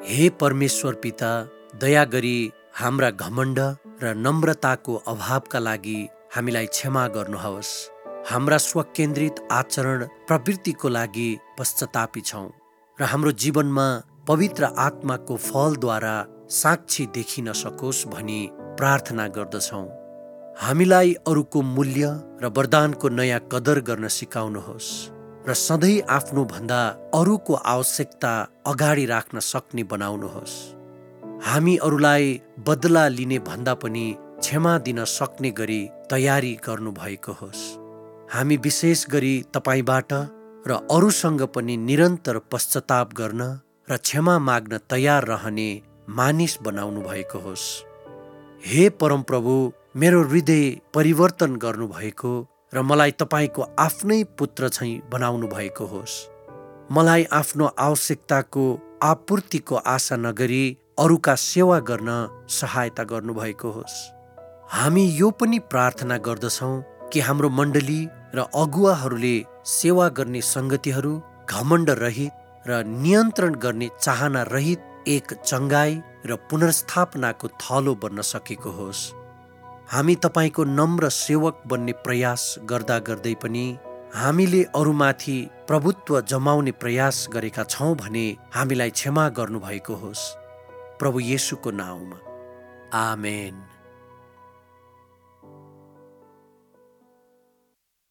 हे परमेश्वर पिता, दया गरी हाम्रा घमण्ड र नम्रताको अभावका लागि हामीलाई क्षमा गर्नुहोस्। हाम्रा स्वकेन्द्रित आचरण प्रवृत्तिको लागि पश्चातापी छौँ र हाम्रो जीवनमा पवित्र आत्माको फलद्वारा साक्षी देखिन सकोस् भनी प्रार्थना गर्दछौँ। हामीलाई अरूको मूल्य र वरदानको नयाँ कदर गर्न सिकाउनुहोस् र सधैँ आफ्नो भन्दा अरूको आवश्यकता अगाडि राख्न सक्ने बनाउनुहोस्। हामी अरूलाई बदला लिने भन्दा पनि क्षमा दिन सक्ने गरी तयारी गर्नुभएको होस्। हामी विशेष गरी तपाईबाट र अरूसँग पनि निरन्तर पश्चाताप गर्न र क्षमा माग्न तयार रहने मानिस बनाउनु भएको होस्। हे परमप्रभु, मेरो हृदय परिवर्तन गर्नुभएको र मलाई तपाईको आफ्नै पुत्र झैँ बनाउनु भएको होस्। मलाई आफ्नो आवश्यकताको आपूर्तिको आशा नगरी अरूका सेवा गर्न सहायता गर्नुभएको होस्। हामी यो पनि प्रार्थना गर्दछौँ कि हाम्रो मण्डली र अगुवाहरूले सेवा गर्ने सङ्गतिहरू घमण्ड रहित र नियन्त्रण गर्ने चाहना रहित एक चङ्गाई र पुनर्स्थापनाको थलो बन्न सकेको होस्। हामी तपाईको नम्र सेवक बन्ने प्रयास गर्दा गर्दै पनि हामीले अरूमाथि प्रभुत्व जमाउने प्रयास गरेका छौँ भने हामीलाई क्षमा गर्नुभएको होस्। प्रभु येशूको नाउँमा आमेन।